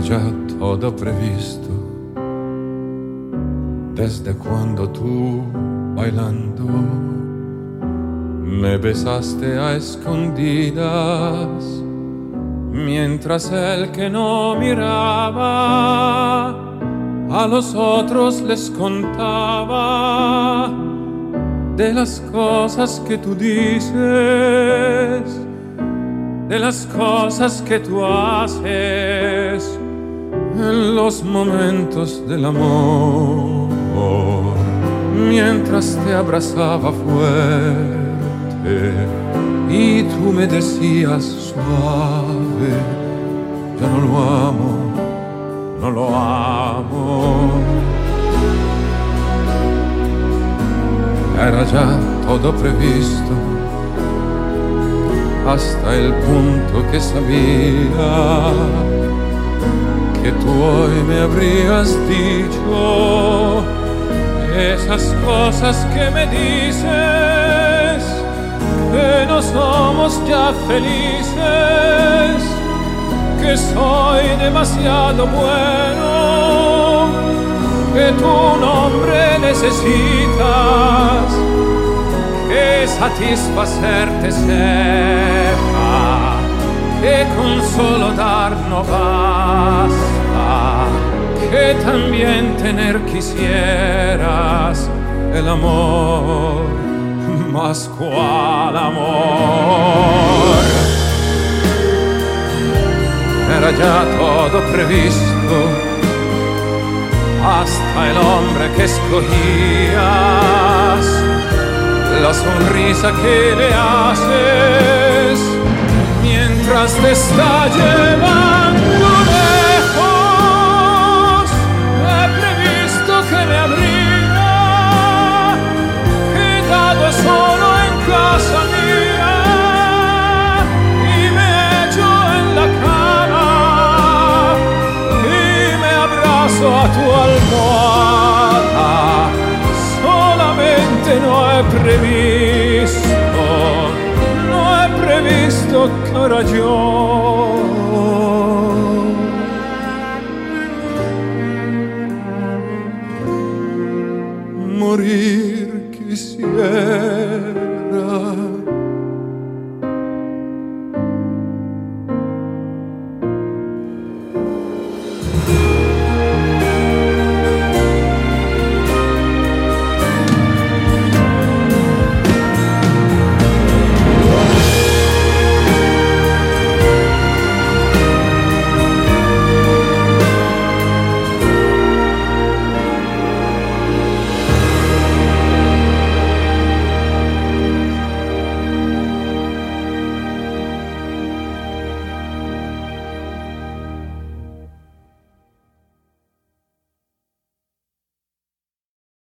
ya todo previsto desde cuando tú, bailando, me besaste a escondidas, mientras el que no miraba a los otros les contaba de las cosas que tú dices, de las cosas que tú haces en los momentos del amor, mientras te abrazaba fuerte y tú me decías suave, yo no lo amo, no lo amo. Era ya todo previsto hasta el punto que sabía que tú hoy me habrías dicho esas cosas que me dices, que no somos ya felices, que soy demasiado bueno, que tu nombre necesitas, que satisfacerte sepa, que con solo dar no basta, que también tener quisieras el amor, mas cuál amor. Era ya todo previsto, hasta el hombre que escogías, la sonrisa que le haces mientras te está llevando lejos. He previsto que me habría quedado solo en casa mía y me echo en la cama y me abrazo a tu almohada. Solamente no he previsto que ahora yo